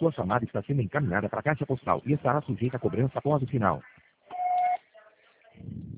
Sua chamada está sendo encaminhada para a caixa postal e estará sujeita a cobrança após o sinal.